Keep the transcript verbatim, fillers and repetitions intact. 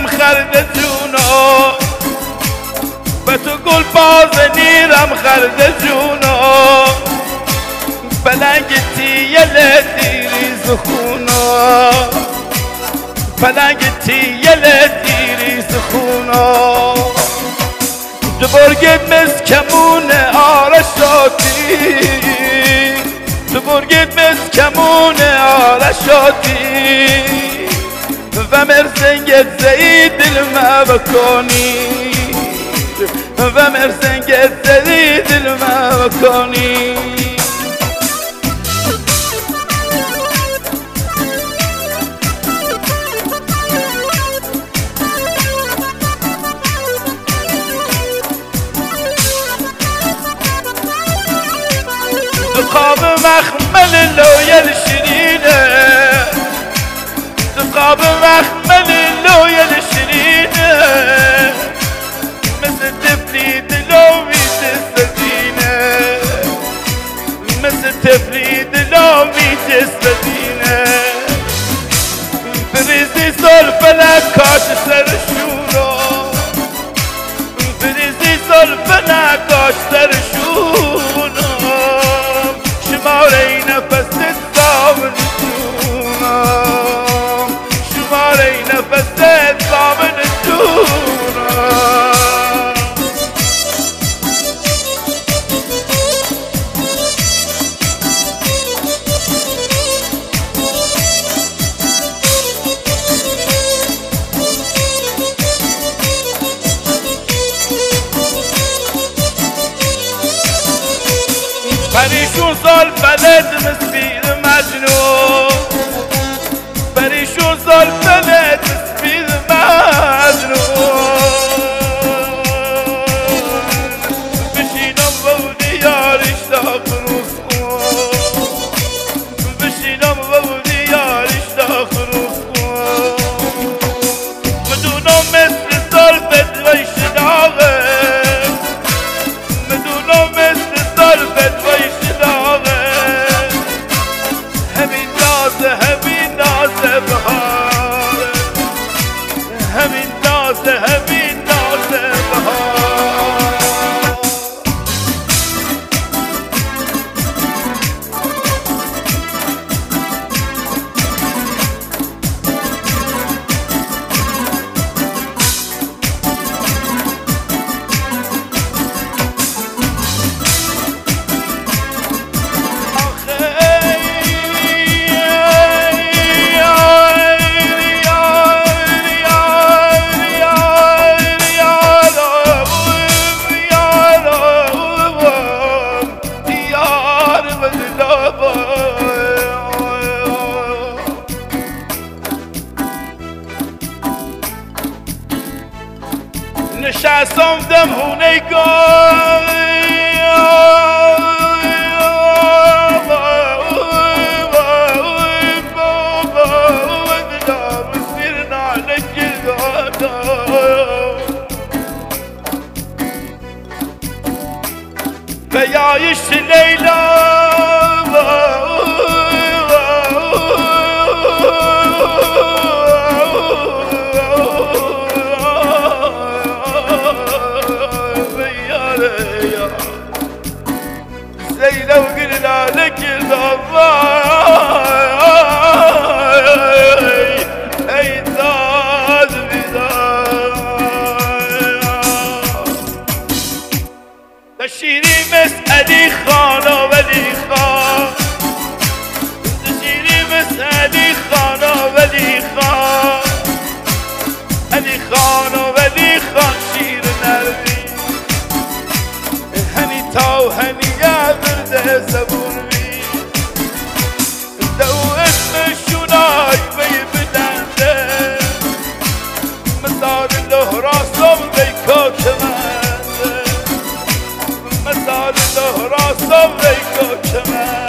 نیرم خرد جونو به تو گل باز نیرم خرد جونو بلنگتی یل دیری زخونو بلنگتی یل دیری زخونو دبرگت مز کمون آرشاتی دبرگت مز کمون آرشاتی و مرزنگت زی دل ما بکنی و مرزنگت زی دل ما بکنی دقاب مخمل لویل شیرینه دقاب مخمل لویل شیرینه مثل تفلی دلومی تستدینه مثل تفلی دلومی تستدینه بریزی زلفنک کاش سرشونو بریزی زلفنک کاش سرشونو شماره نفس دامن جونم شماره نفس دامن جونم پریشون سال بلد مسبیر مجنون پریشون سال بلد مسبیر مجنون بشینم بودی یارش داخل کن بشینم بودی یارش داخل کن بدونم مثل سال بدوی شداغه بدونم مثل سال بدوی همین ناز بهار همین ناز همین ناز بهار نشستم دمونه گل بیایش لیلا زينة وقلنا لك الضباي اي زاد بداي تشيري مسألي خانة ولي خان تشيري مسألي خانة ولي خان علي خان ولي خان شير نرمي هني تاو هني يا برده زبون بي دو اسم الشناي بي بلنده مسار له راسم بيكو كمانده مسار له راسم بيكو كمانده